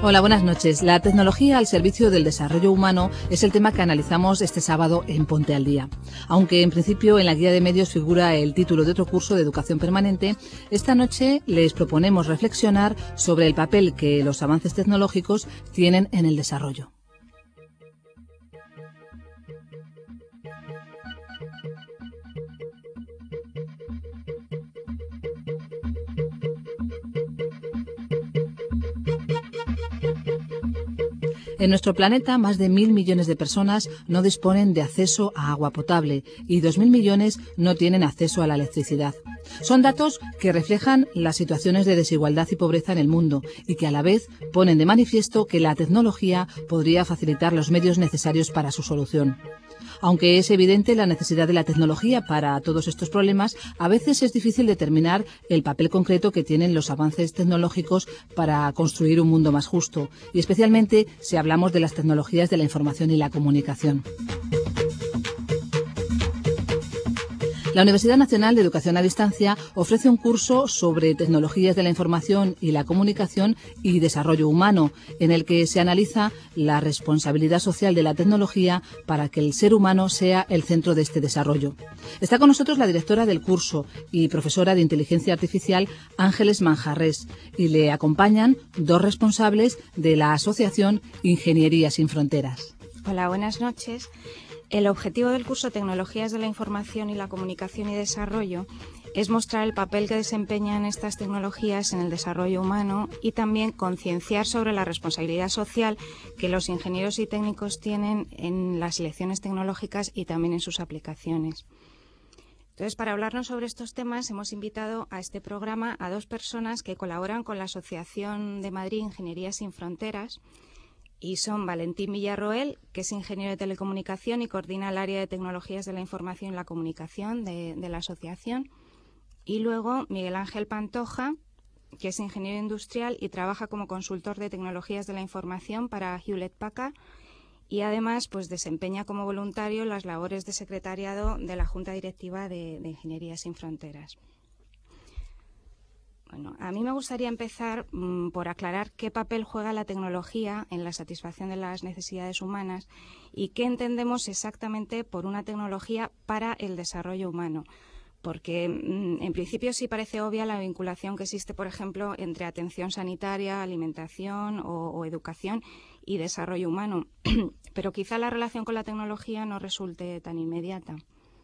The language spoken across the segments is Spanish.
Hola, buenas noches. La tecnología al servicio del desarrollo humano es el tema que analizamos este sábado en Ponte al Día. Aunque en principio en la guía de medios figura el título de otro curso de educación permanente, esta noche les proponemos reflexionar sobre el papel que los avances tecnológicos tienen en el desarrollo. En nuestro planeta, más de 1.000 millones de personas no disponen de acceso a agua potable y 2.000 millones no tienen acceso a la electricidad. Son datos que reflejan las situaciones de desigualdad y pobreza en el mundo y que a la vez ponen de manifiesto que la tecnología podría facilitar los medios necesarios para su solución. Aunque es evidente la necesidad de la tecnología para todos estos problemas, a veces es difícil determinar el papel concreto que tienen los avances tecnológicos para construir un mundo más justo, y especialmente si hablamos de las tecnologías de la información y la comunicación. La Universidad Nacional de Educación a Distancia ofrece un curso sobre tecnologías de la información y la comunicación y desarrollo humano, en el que se analiza la responsabilidad social de la tecnología para que el ser humano sea el centro de este desarrollo. Está con nosotros la directora del curso y profesora de Inteligencia Artificial, Ángeles Manjarrés, y le acompañan dos responsables de la asociación Ingeniería sin Fronteras. Hola, buenas noches. El objetivo del curso Tecnologías de la Información y la Comunicación y Desarrollo es mostrar el papel que desempeñan estas tecnologías en el desarrollo humano y también concienciar sobre la responsabilidad social que los ingenieros y técnicos tienen en las selecciones tecnológicas y también en sus aplicaciones. Entonces, para hablarnos sobre estos temas, hemos invitado a este programa a dos personas que colaboran con la Asociación de Madrid Ingeniería sin Fronteras, y son Valentín Villarroel, que es ingeniero de telecomunicación y coordina el área de tecnologías de la información y la comunicación de la asociación. Y luego Miguel Ángel Pantoja, que es ingeniero industrial y trabaja como consultor de tecnologías de la información para Hewlett Packard y además pues desempeña como voluntario las labores de secretariado de la Junta Directiva de Ingeniería sin Fronteras. Bueno, a mí me gustaría empezar por aclarar qué papel juega la tecnología en la satisfacción de las necesidades humanas y qué entendemos exactamente por una tecnología para el desarrollo humano. Porque en principio sí parece obvia la vinculación que existe, por ejemplo, entre atención sanitaria, alimentación o educación y desarrollo humano. Pero quizá la relación con la tecnología no resulte tan inmediata.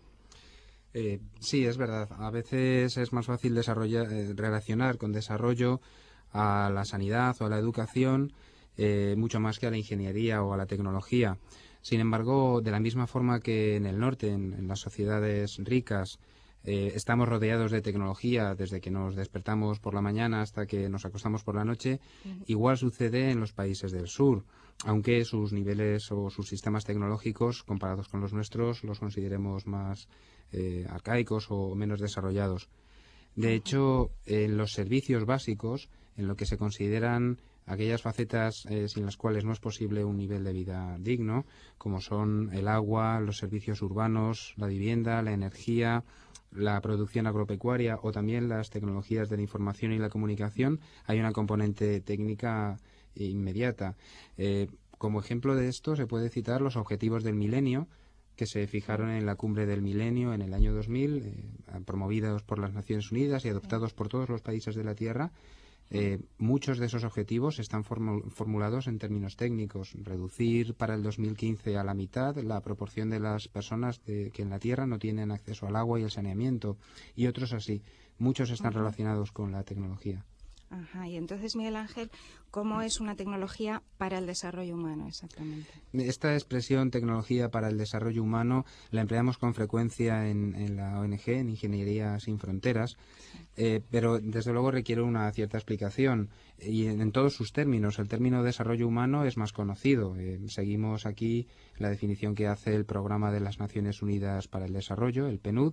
Sí, es verdad. A veces es más fácil relacionar con desarrollo a la sanidad o a la educación, mucho más que a la ingeniería o a la tecnología. Sin embargo, de la misma forma que en el norte, en las sociedades ricas, estamos rodeados de tecnología desde que nos despertamos por la mañana hasta que nos acostamos por la noche, igual sucede en los países del sur, aunque sus niveles o sus sistemas tecnológicos, comparados con los nuestros, los consideremos más arcaicos o menos desarrollados. De hecho, en los servicios básicos, en lo que se consideran aquellas facetas sin las cuales no es posible un nivel de vida digno, como son el agua, los servicios urbanos, la vivienda, la energía, la producción agropecuaria o también las tecnologías de la información y la comunicación, hay una componente técnica inmediata. Como ejemplo de esto se puede citar los objetivos del milenio, que se fijaron en la cumbre del milenio en el año 2000, promovidos por las Naciones Unidas y adoptados por todos los países de la Tierra. Muchos de esos objetivos están formulados en términos técnicos. Reducir para el 2015 a la mitad la proporción de las personas que en la Tierra no tienen acceso al agua y el saneamiento, y otros así. Muchos están relacionados con la tecnología. Ajá, y entonces, Miguel Ángel, ¿cómo es una tecnología para el desarrollo humano exactamente? Esta expresión tecnología para el desarrollo humano la empleamos con frecuencia en la ONG, en Ingeniería sin Fronteras, pero desde luego requiere una cierta explicación y en todos sus términos. El término desarrollo humano es más conocido. Seguimos aquí la definición que hace el Programa de las Naciones Unidas para el Desarrollo, el PNUD,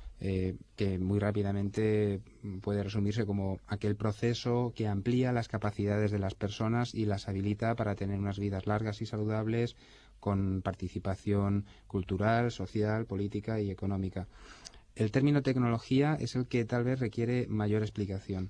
que muy rápidamente puede resumirse como aquel proceso que amplía las capacidades de las personas y las habilita para tener unas vidas largas y saludables con participación cultural, social, política y económica. El término tecnología es el que tal vez requiere mayor explicación.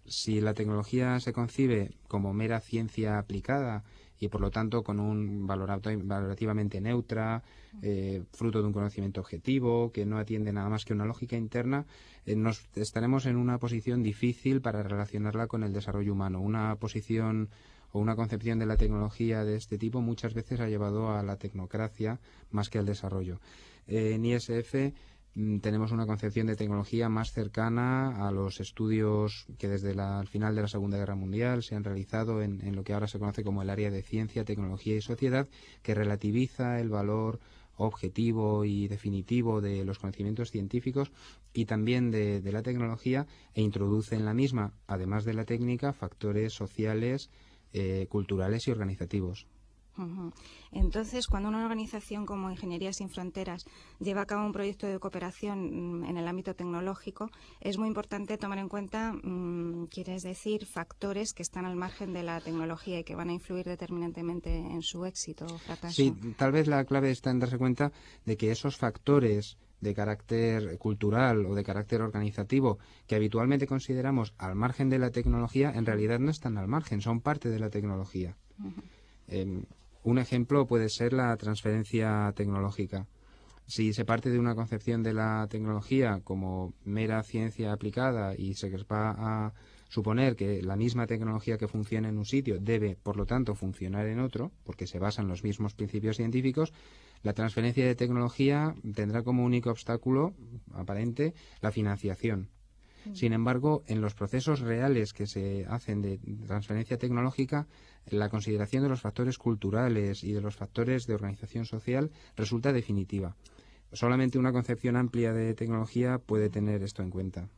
si la tecnología se concibe como mera ciencia aplicada y por lo tanto con un valorativamente neutra, fruto de un conocimiento objetivo, que no atiende nada más que una lógica interna, estaremos en una posición difícil para relacionarla con el desarrollo humano. Una posición o una concepción de la tecnología de este tipo muchas veces ha llevado a la tecnocracia más que al desarrollo. En ISF tenemos una concepción de tecnología más cercana a los estudios que desde el final de la Segunda Guerra Mundial se han realizado en lo que ahora se conoce como el área de ciencia, tecnología y sociedad, que relativiza el valor objetivo y definitivo de los conocimientos científicos y también de la tecnología, e introduce en la misma, además de la técnica, factores sociales, culturales y organizativos. Entonces, cuando una organización como Ingeniería Sin Fronteras lleva a cabo un proyecto de cooperación en el ámbito tecnológico, es muy importante tomar en cuenta, quieres decir, factores que están al margen de la tecnología y que van a influir determinantemente en su éxito o fracaso. Sí, tal vez la clave está en darse cuenta de que esos factores de carácter cultural o de carácter organizativo que habitualmente consideramos al margen de la tecnología, en realidad no están al margen, son parte de la tecnología. Un ejemplo puede ser la transferencia tecnológica. Si se parte de una concepción de la tecnología como mera ciencia aplicada y se va a suponer que la misma tecnología que funciona en un sitio debe, por lo tanto, funcionar en otro, porque se basa en los mismos principios científicos, la transferencia de tecnología tendrá como único obstáculo aparente la financiación. Sin embargo, en los procesos reales que se hacen de transferencia tecnológica, la consideración de los factores culturales y de los factores de organización social resulta definitiva. Solamente una concepción amplia de tecnología puede tener esto en cuenta.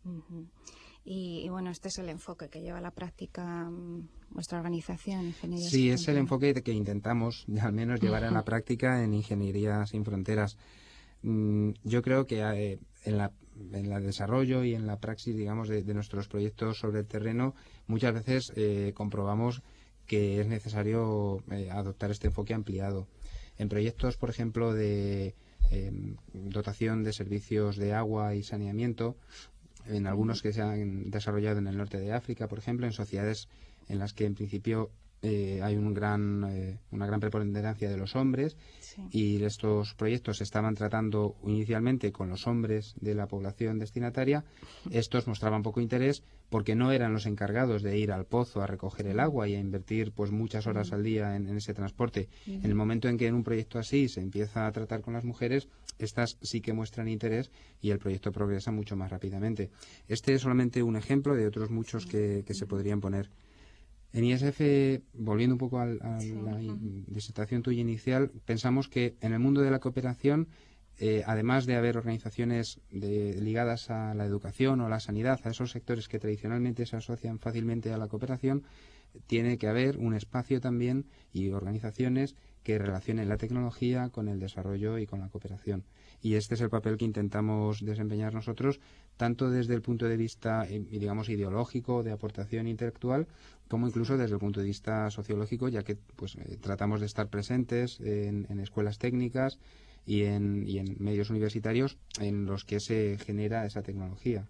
Y bueno, este es el enfoque que lleva a la práctica vuestra organización, Ingeniería Sí, Sin es el Fronteras. enfoque que intentamos al menos llevar a la práctica en Ingeniería Sin Fronteras. Yo creo que en el desarrollo y en la praxis, digamos, de nuestros proyectos sobre el terreno, muchas veces comprobamos que es necesario adoptar este enfoque ampliado. En proyectos, por ejemplo, de dotación de servicios de agua y saneamiento, en algunos que se han desarrollado en el norte de África, por ejemplo, en sociedades en las que en principio hay una gran preponderancia de los hombres, Sí. y estos proyectos se estaban tratando inicialmente con los hombres de la población destinataria. Estos mostraban poco interés porque no eran los encargados de ir al pozo a recoger el agua y a invertir pues muchas horas al día en ese transporte. En el momento en que en un proyecto así se empieza a tratar con las mujeres, estas sí que muestran interés y el proyecto progresa mucho más rápidamente. Este es solamente un ejemplo de otros muchos que se podrían poner. En ISF, volviendo un poco a la disertación tuya inicial, pensamos que en el mundo de la cooperación, además de haber organizaciones ligadas a la educación o a la sanidad, a esos sectores que tradicionalmente se asocian fácilmente a la cooperación, tiene que haber un espacio también y organizaciones que relacionen la tecnología con el desarrollo y con la cooperación. Y este es el papel que intentamos desempeñar nosotros, tanto desde el punto de vista, digamos, ideológico, de aportación intelectual, como incluso desde el punto de vista sociológico, ya que pues tratamos de estar presentes en escuelas técnicas y en medios universitarios en los que se genera esa tecnología.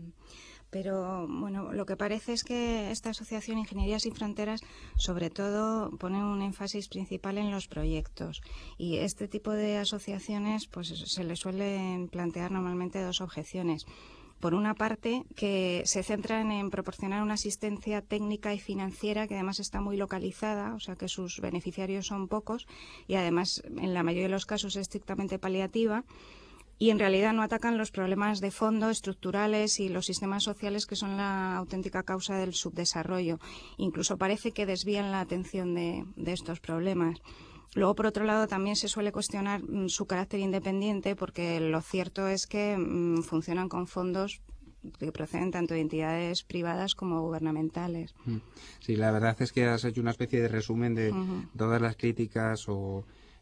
Pero bueno, lo que parece es que esta asociación Ingeniería Sin Fronteras sobre todo pone un énfasis principal en los proyectos, y este tipo de asociaciones pues se le suelen plantear normalmente dos objeciones. Por una parte, que se centran en proporcionar una asistencia técnica y financiera que además está muy localizada, o sea que sus beneficiarios son pocos y además en la mayoría de los casos es estrictamente paliativa, y en realidad no atacan los problemas de fondo estructurales y los sistemas sociales que son la auténtica causa del subdesarrollo. Incluso parece que desvían la atención de estos problemas. Luego, por otro lado, también se suele cuestionar su carácter independiente, porque lo cierto es que funcionan con fondos que proceden tanto de entidades privadas como gubernamentales. Sí, la verdad es que has hecho una especie de resumen de todas las críticas o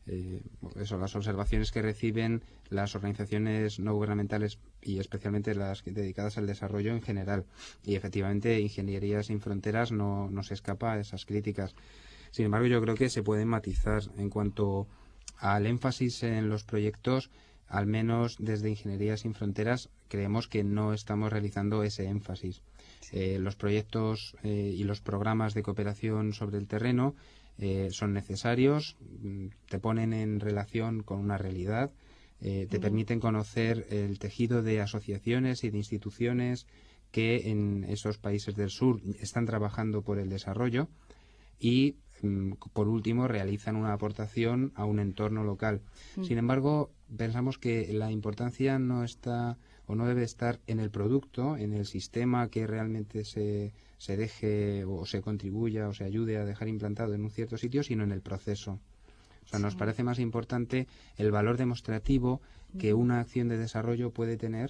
las observaciones que reciben las organizaciones no gubernamentales y especialmente las dedicadas al desarrollo en general. Y efectivamente, Ingeniería Sin Fronteras no se escapa a esas críticas. Sin embargo, yo creo que se pueden matizar en cuanto al énfasis en los proyectos. al menos desde Ingeniería Sin Fronteras creemos que no estamos realizando ese énfasis. Los proyectos y los programas de cooperación sobre el terreno son necesarios, te ponen en relación con una realidad, te permiten conocer el tejido de asociaciones y de instituciones que en esos países del sur están trabajando por el desarrollo y, por último, realizan una aportación a un entorno local. Sin embargo, pensamos que la importancia no está o no debe estar en el producto, en el sistema que realmente se deje o se contribuya o se ayude a dejar implantado en un cierto sitio, sino en el proceso. O sea, nos parece más importante el valor demostrativo que una acción de desarrollo puede tener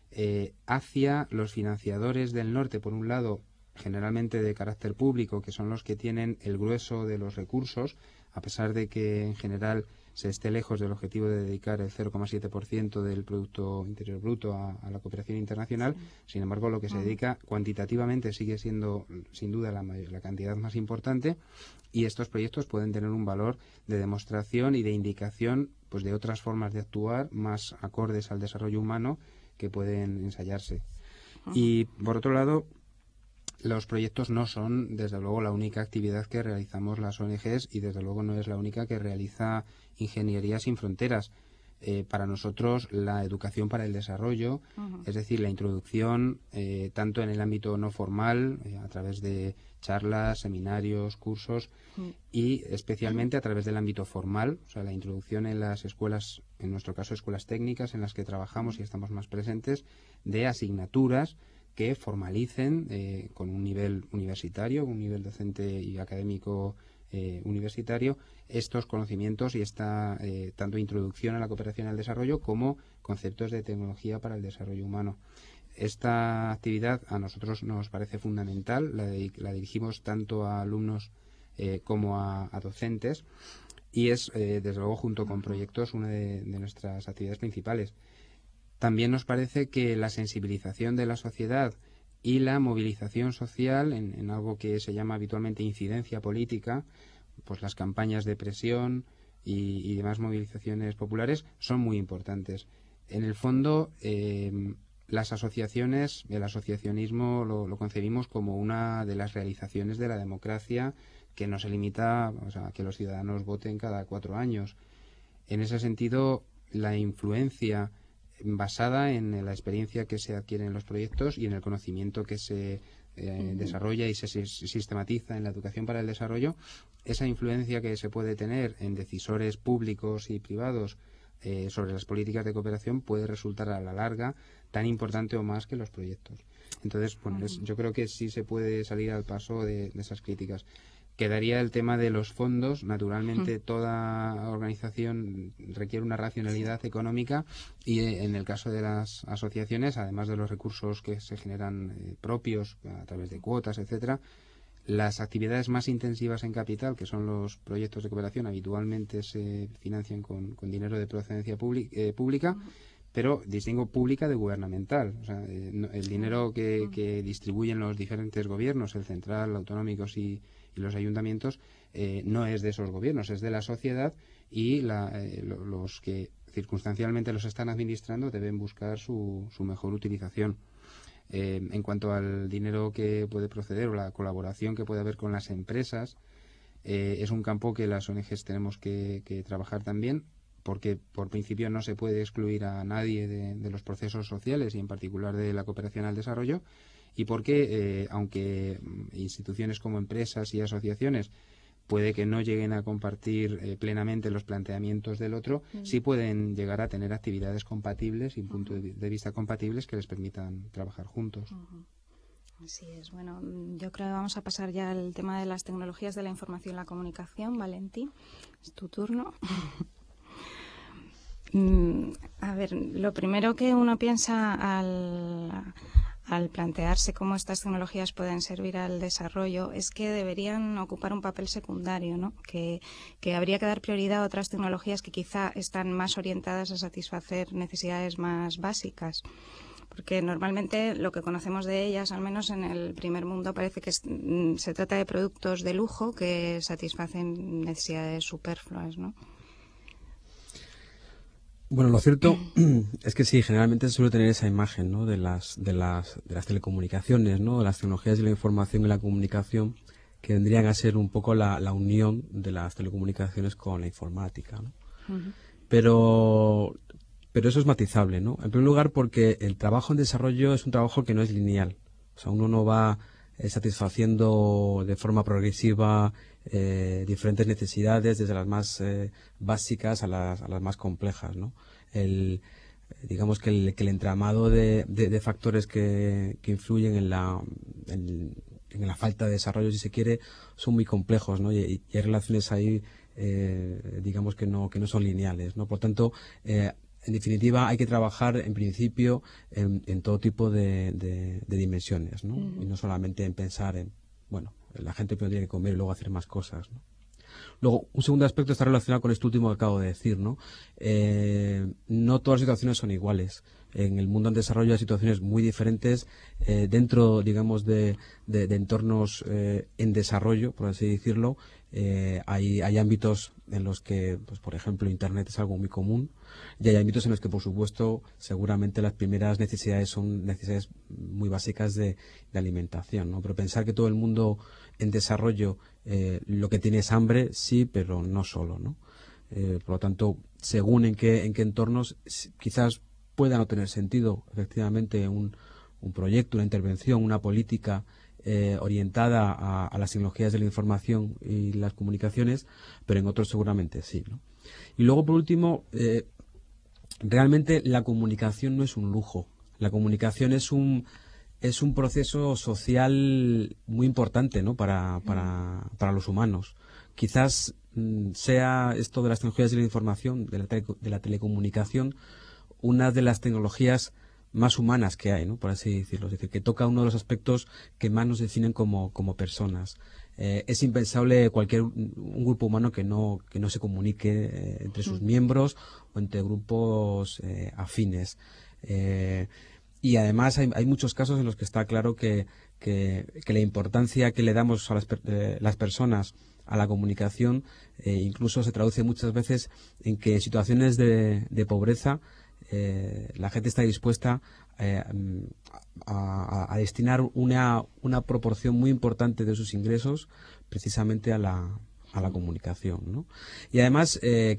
hacia los financiadores del norte, por un lado, generalmente de carácter público, que son los que tienen el grueso de los recursos, a pesar de que en general se esté lejos del objetivo de dedicar el 0,7% del Producto Interior Bruto a la cooperación internacional. Sin embargo, lo que se dedica cuantitativamente sigue siendo, sin duda, la cantidad más importante, y estos proyectos pueden tener un valor de demostración y de indicación, pues, de otras formas de actuar más acordes al desarrollo humano que pueden ensayarse. Y, por otro lado, los proyectos no son, desde luego, la única actividad que realizamos las ONGs y, desde luego, no es la única que realiza Ingeniería Sin Fronteras. Para nosotros, la educación para el desarrollo, es decir, la introducción, tanto en el ámbito no formal, a través de charlas, seminarios, cursos, y especialmente a través del ámbito formal, o sea, la introducción en las escuelas, en nuestro caso escuelas técnicas en las que trabajamos y estamos más presentes, de asignaturas que formalicen con un nivel universitario, un nivel docente y académico universitario, estos conocimientos y esta tanto introducción a la cooperación al desarrollo como conceptos de tecnología para el desarrollo humano. Esta actividad a nosotros nos parece fundamental, la dirigimos tanto a alumnos como a docentes, y es, desde luego, junto con proyectos, una de nuestras actividades principales. También nos parece que la sensibilización de la sociedad y la movilización social en algo que se llama habitualmente incidencia política, pues las campañas de presión y demás movilizaciones populares son muy importantes. En el fondo, las asociaciones, el asociacionismo lo concebimos como una de las realizaciones de la democracia, que no se limita, o sea, a que los ciudadanos voten cada 4 años. En ese sentido, la influencia basada en la experiencia que se adquiere en los proyectos y en el conocimiento que se desarrolla y se sistematiza en la educación para el desarrollo, esa influencia que se puede tener en decisores públicos y privados sobre las políticas de cooperación puede resultar a la larga tan importante o más que los proyectos. Entonces, bueno, yo creo que sí se puede salir al paso de esas críticas. Quedaría el tema de los fondos. Naturalmente, toda organización requiere una racionalidad económica y, en el caso de las asociaciones, además de los recursos que se generan propios a través de cuotas, etcétera, las actividades más intensivas en capital, que son los proyectos de cooperación, habitualmente se financian con dinero de procedencia pública, pero distingo pública de gubernamental. O sea, el dinero que distribuyen los diferentes gobiernos, el central, autonómicos y los ayuntamientos, no es de esos gobiernos, es de la sociedad, y los que circunstancialmente los están administrando deben buscar su mejor utilización. En cuanto al dinero que puede proceder o la colaboración que puede haber con las empresas, es un campo que las ONGs tenemos que trabajar también, porque por principio no se puede excluir a nadie de los procesos sociales y en particular de la cooperación al desarrollo, y porque aunque instituciones como empresas y asociaciones puede que no lleguen a compartir plenamente los planteamientos del otro, sí pueden llegar a tener actividades compatibles y puntos de vista compatibles que les permitan trabajar juntos. Así es. Bueno, yo creo que vamos a pasar ya al tema de las tecnologías de la información y la comunicación. Valentín, es tu turno. A ver, lo primero que uno piensa al plantearse cómo estas tecnologías pueden servir al desarrollo es que deberían ocupar un papel secundario, ¿no? Que habría que dar prioridad a otras tecnologías que quizá están más orientadas a satisfacer necesidades más básicas. Porque normalmente lo que conocemos de ellas, al menos en el primer mundo, parece que se trata de productos de lujo que satisfacen necesidades superfluas, ¿no? Bueno, lo cierto es que sí, generalmente se suele tener esa imagen, ¿no?, de las telecomunicaciones, ¿no?, de las tecnologías de la información y la comunicación, que vendrían a ser un poco la unión de las telecomunicaciones con la informática, ¿no? Ujú. Pero eso es matizable, ¿no? En primer lugar, porque el trabajo en desarrollo es un trabajo que no es lineal. O sea, uno no va satisfaciendo de forma progresiva diferentes necesidades, desde las más básicas a las más complejas, ¿no? Digamos que el entramado de factores que influyen en la falta de desarrollo, si se quiere, son muy complejos, ¿no? Y hay relaciones ahí, digamos que no son lineales, ¿no? Por tanto, en definitiva, hay que trabajar en principio en todo tipo de dimensiones, ¿no? Ujú. Y no solamente en pensar en, bueno, la gente primero tiene que comer y luego hacer más cosas, ¿no? Luego, un segundo aspecto está relacionado con esto último que acabo de decir, ¿no? No todas las situaciones son iguales. En el mundo en desarrollo hay situaciones muy diferentes dentro, digamos, de entornos en desarrollo, por así decirlo. Hay ámbitos en los que, pues, por ejemplo, Internet es algo muy común, y hay ámbitos en los que, por supuesto, seguramente las primeras necesidades son necesidades muy básicas de alimentación, ¿no? Pero pensar que todo el mundo en desarrollo lo que tiene es hambre, sí, pero no solo, ¿no? Por lo tanto, según en qué entornos, quizás pueda no tener sentido, efectivamente, un proyecto, una intervención, una política orientada a las tecnologías de la información y las comunicaciones, pero en otros seguramente sí, ¿no? Y luego, por último, realmente la comunicación no es un lujo. La comunicación es un proceso social muy importante, ¿no?, para los humanos. Quizás sea esto de las tecnologías de la información, de la telecomunicación, una de las tecnologías más humanas que hay, ¿no?, por así decirlo. Es decir, que toca uno de los aspectos que más nos definen como personas. Es impensable un grupo humano que no se comunique entre sus miembros o entre grupos afines. Y además hay muchos casos en los que está claro que la importancia que le damos a las personas a la comunicación incluso se traduce muchas veces en que en situaciones de pobreza la gente está dispuesta a destinar una proporción muy importante de sus ingresos precisamente a la comunicación, ¿no? Y además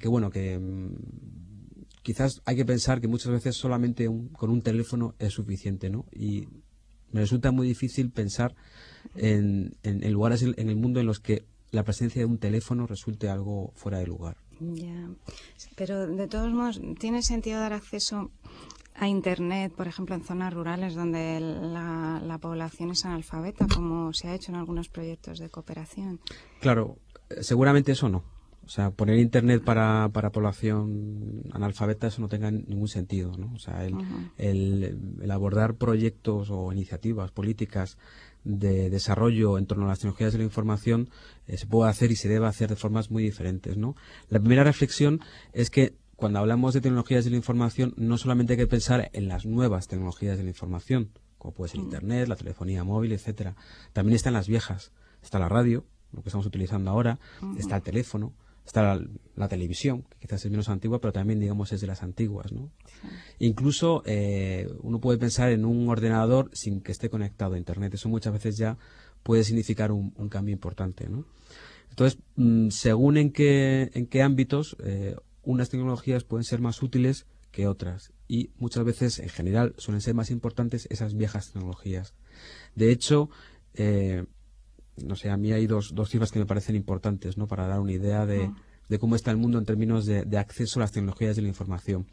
quizás hay que pensar que muchas veces solamente con un teléfono es suficiente, ¿no? Y me resulta muy difícil pensar en lugares en el mundo en los que la presencia de un teléfono resulte algo fuera de lugar. Ya, pero de todos modos, ¿tiene sentido dar acceso a Internet, por ejemplo, en zonas rurales donde la población es analfabeta, como se ha hecho en algunos proyectos de cooperación? Claro, seguramente eso no. O sea, poner Internet para población analfabeta, eso no tenga ningún sentido, ¿no? O sea, el abordar proyectos o iniciativas políticas de desarrollo en torno a las tecnologías de la información se puede hacer y se debe hacer de formas muy diferentes, ¿no? La primera reflexión es que cuando hablamos de tecnologías de la información no solamente hay que pensar en las nuevas tecnologías de la información, como puede ser Internet, la telefonía móvil, etcétera. También están las viejas. Está la radio, lo que estamos utilizando ahora, está el teléfono, está la televisión, que quizás es menos antigua, pero también, digamos, es de las antiguas, ¿no? Sí. Incluso uno puede pensar en un ordenador sin que esté conectado a Internet. Eso muchas veces ya puede significar un cambio importante, ¿no? Entonces, según en qué ámbitos, unas tecnologías pueden ser más útiles que otras. Y muchas veces, en general, suelen ser más importantes esas viejas tecnologías. De hecho, no sé, a mí hay dos cifras que me parecen importantes, ¿no?, para dar una idea de cómo está el mundo en términos de acceso a las tecnologías de la información.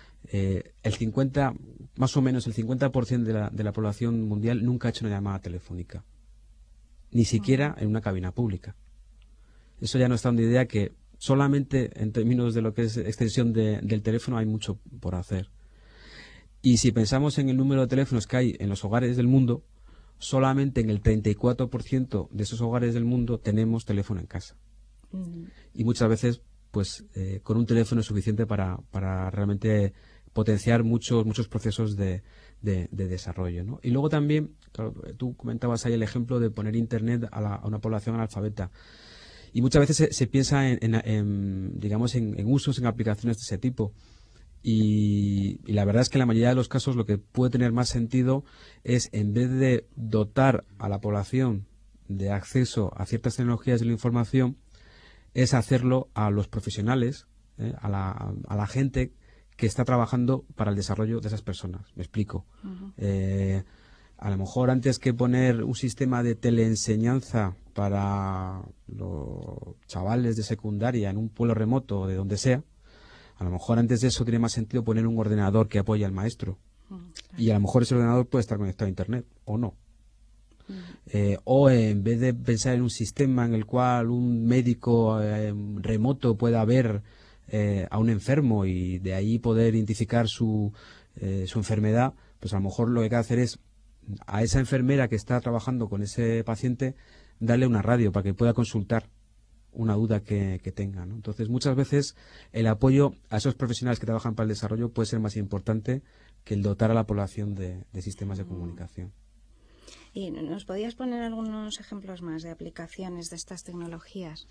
Más o menos el 50% de la población mundial nunca ha hecho una llamada telefónica, ni siquiera en una cabina pública. Eso ya nos da una idea que solamente en términos de lo que es extensión del teléfono hay mucho por hacer. Y si pensamos en el número de teléfonos que hay en los hogares del mundo, solamente en el 34% de esos hogares del mundo tenemos teléfono en casa. Y muchas veces, pues, con un teléfono es suficiente para realmente potenciar muchos procesos de desarrollo, ¿no? Y luego también, claro, tú comentabas ahí el ejemplo de poner Internet a una población analfabeta. Y muchas veces se piensa en usos, en aplicaciones de ese tipo. Y la verdad es que en la mayoría de los casos lo que puede tener más sentido es, en vez de dotar a la población de acceso a ciertas tecnologías de la información, es hacerlo a los profesionales, a la gente que está trabajando para el desarrollo de esas personas. Me explico. A lo mejor antes que poner un sistema de teleenseñanza para los chavales de secundaria en un pueblo remoto o de donde sea, a lo mejor antes de eso tiene más sentido poner un ordenador que apoye al maestro. Claro. Y a lo mejor ese ordenador puede estar conectado a Internet o no. O en vez de pensar en un sistema en el cual un médico remoto pueda ver a un enfermo y de ahí poder identificar su enfermedad, pues a lo mejor lo que hay que hacer es a esa enfermera que está trabajando con ese paciente darle una radio para que pueda consultar una duda que tenga, ¿no? Entonces, muchas veces el apoyo a esos profesionales que trabajan para el desarrollo puede ser más importante que el dotar a la población de sistemas de comunicación. ¿Y nos podías poner algunos ejemplos más de aplicaciones de estas tecnologías?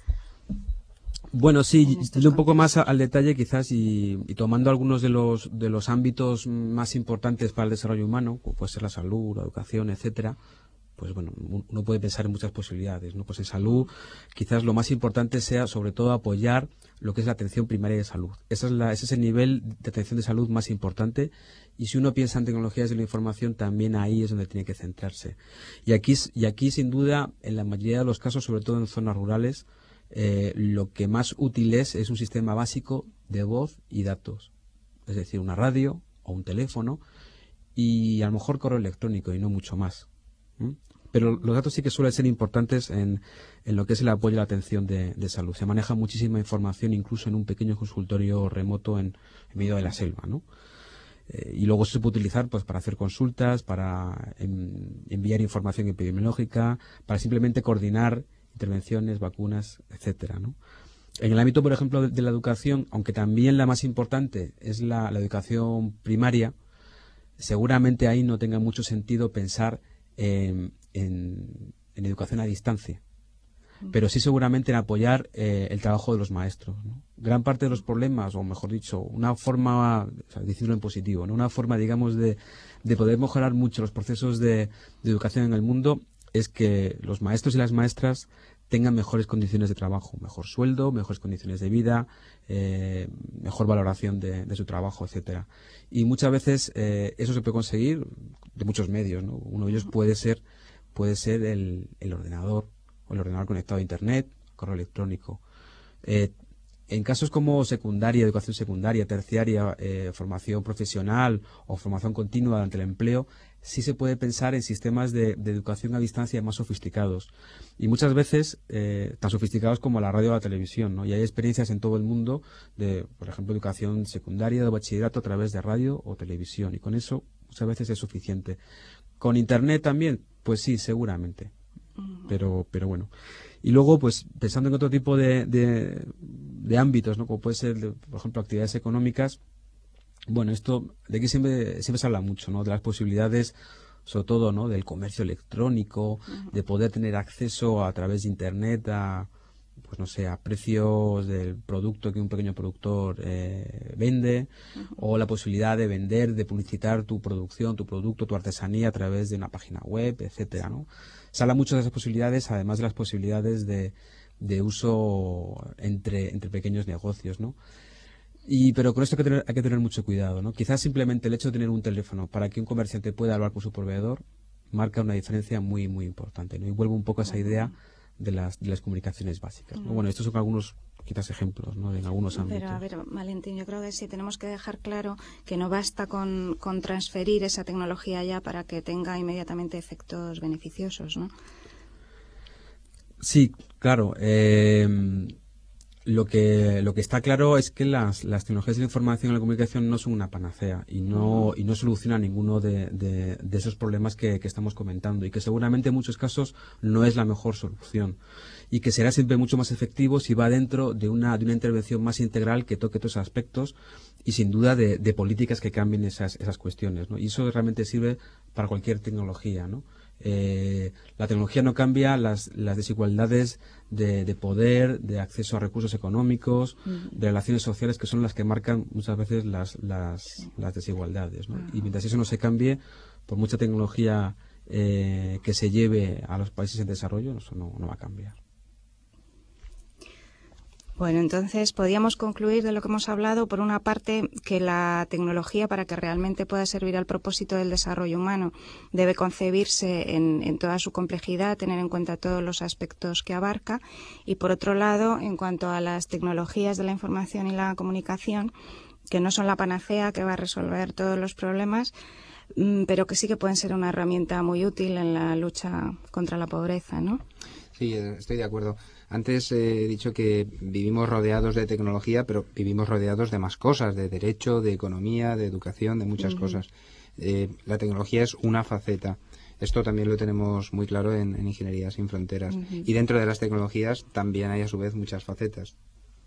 Bueno, sí, yendo un poco más al detalle quizás y tomando algunos de los ámbitos más importantes para el desarrollo humano, como puede ser la salud, la educación, etcétera. Pues bueno, uno puede pensar en muchas posibilidades, ¿no? Pues en salud quizás lo más importante sea sobre todo apoyar lo que es la atención primaria de salud. Ese es el nivel de atención de salud más importante, y si uno piensa en tecnologías de la información también ahí es donde tiene que centrarse. Y aquí sin duda, en la mayoría de los casos, sobre todo en zonas rurales, lo que más útil es un sistema básico de voz y datos, es decir, una radio o un teléfono y a lo mejor correo electrónico y no mucho más. Pero los datos sí que suelen ser importantes en lo que es el apoyo a la atención de salud. Se maneja muchísima información incluso en un pequeño consultorio remoto en medio de la selva, ¿no? Y luego se puede utilizar pues para hacer consultas, para enviar información epidemiológica, para simplemente coordinar intervenciones, vacunas, etcétera, ¿no? En el ámbito, por ejemplo, de la educación, aunque también la más importante es la educación primaria, seguramente ahí no tenga mucho sentido pensar en educación a distancia, pero sí seguramente en apoyar el trabajo de los maestros, ¿no? Gran parte de los problemas, o mejor dicho, una forma, decirlo en positivo, ¿no? Una forma, digamos, de poder mejorar mucho los procesos de educación en el mundo es que los maestros y las maestras tengan mejores condiciones de trabajo, mejor sueldo, mejores condiciones de vida, mejor valoración de su trabajo, etcétera. Y muchas veces eso se puede conseguir de muchos medios, ¿no? Uno de ellos puede ser el ordenador, o el ordenador conectado a Internet, correo electrónico. En casos como secundaria, educación secundaria, terciaria, formación profesional o formación continua durante el empleo, sí se puede pensar en sistemas de educación a distancia más sofisticados. Y muchas veces tan sofisticados como la radio o la televisión, ¿no? Y hay experiencias en todo el mundo de, por ejemplo, educación secundaria, de bachillerato a través de radio o televisión. Y con eso muchas veces es suficiente. ¿Con Internet también? Pues sí, seguramente. Pero bueno. Y luego, pues, pensando en otro tipo de ámbitos, ¿no? Como puede ser, por ejemplo, actividades económicas. Bueno, esto, de aquí siempre se habla mucho, ¿no? De las posibilidades, sobre todo, ¿no? Del comercio electrónico, de poder tener acceso a través de Internet a, pues no sé, a precios del producto que un pequeño productor vende, o la posibilidad de vender, de publicitar tu producción, tu producto, tu artesanía a través de una página web, etcétera, ¿no? Se habla mucho de esas posibilidades, además de las posibilidades de uso entre pequeños negocios, ¿no? Pero con esto hay que tener mucho cuidado, ¿no? Quizás simplemente el hecho de tener un teléfono para que un comerciante pueda hablar con su proveedor marca una diferencia muy, muy importante, ¿no? Y vuelvo un poco a esa idea de las comunicaciones básicas, ¿no? Bueno, estos son algunos quizás ejemplos, ¿no? En algunos ámbitos. Pero a ver, Valentín, yo creo que sí tenemos que dejar claro que no basta con transferir esa tecnología ya para que tenga inmediatamente efectos beneficiosos, ¿no? Sí, claro. Lo que está claro es que las tecnologías de la información y la comunicación no son una panacea y no solucionan ninguno de esos problemas que estamos comentando, y que seguramente en muchos casos no es la mejor solución, y que será siempre mucho más efectivo si va dentro de una intervención más integral que toque todos aspectos y sin duda de políticas que cambien esas cuestiones, ¿no? Y eso realmente sirve para cualquier tecnología, ¿no? La tecnología no cambia las desigualdades de poder, de acceso a recursos económicos, de relaciones sociales, que son las que marcan muchas veces las desigualdades, ¿no? Y mientras eso no se cambie, por mucha tecnología que se lleve a los países en desarrollo, eso no va a cambiar. Bueno, entonces podríamos concluir de lo que hemos hablado, por una parte, que la tecnología, para que realmente pueda servir al propósito del desarrollo humano, debe concebirse en toda su complejidad, tener en cuenta todos los aspectos que abarca. Y por otro lado, en cuanto a las tecnologías de la información y la comunicación, que no son la panacea que va a resolver todos los problemas, pero que sí que pueden ser una herramienta muy útil en la lucha contra la pobreza, ¿no? Sí, estoy de acuerdo. Antes he dicho que vivimos rodeados de tecnología, pero vivimos rodeados de más cosas, de derecho, de economía, de educación, de muchas cosas. La tecnología es una faceta. Esto también lo tenemos muy claro en Ingeniería Sin Fronteras. Y dentro de las tecnologías también hay a su vez muchas facetas.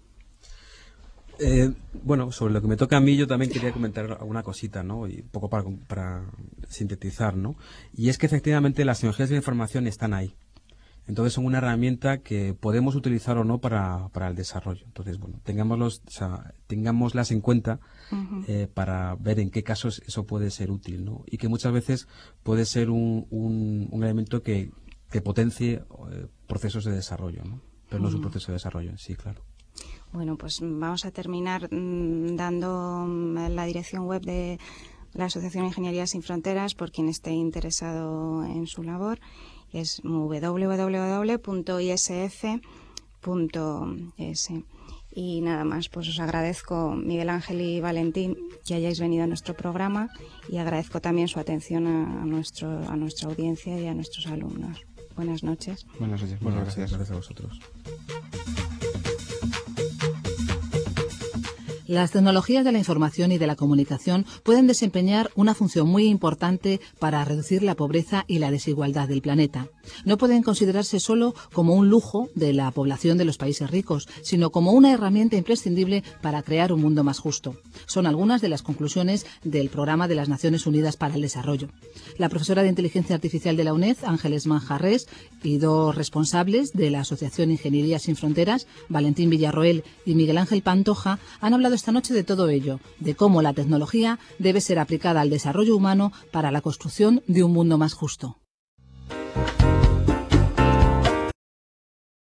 Bueno, sobre lo que me toca a mí, yo también quería comentar alguna cosita, ¿no? Y un poco para sintetizar, ¿no? Y es que efectivamente las tecnologías de la información están ahí. Entonces son una herramienta que podemos utilizar o no para el desarrollo. Entonces, bueno, tengámoslas en cuenta para ver en qué casos eso puede ser útil, ¿no? Y que muchas veces puede ser un elemento que potencie procesos de desarrollo, ¿no? Pero no es un proceso de desarrollo en sí, claro. Bueno, pues vamos a terminar dando la dirección web de la Asociación Ingeniería Sin Fronteras por quien esté interesado en su labor. Es www.isf.es. Y nada más, pues os agradezco, Miguel Ángel y Valentín, que hayáis venido a nuestro programa, y agradezco también su atención a nuestra audiencia y a nuestros alumnos. Buenas noches. Buenas noches. Muchas gracias. Gracias a vosotros. Las tecnologías de la información y de la comunicación pueden desempeñar una función muy importante para reducir la pobreza y la desigualdad del planeta. No pueden considerarse solo como un lujo de la población de los países ricos, sino como una herramienta imprescindible para crear un mundo más justo. Son algunas de las conclusiones del Programa de las Naciones Unidas para el Desarrollo. La profesora de Inteligencia Artificial de la UNED, Ángeles Manjarrés, y dos responsables de la Asociación Ingeniería Sin Fronteras, Valentín Villarroel y Miguel Ángel Pantoja, han hablado esta noche de todo ello, de cómo la tecnología debe ser aplicada al desarrollo humano para la construcción de un mundo más justo.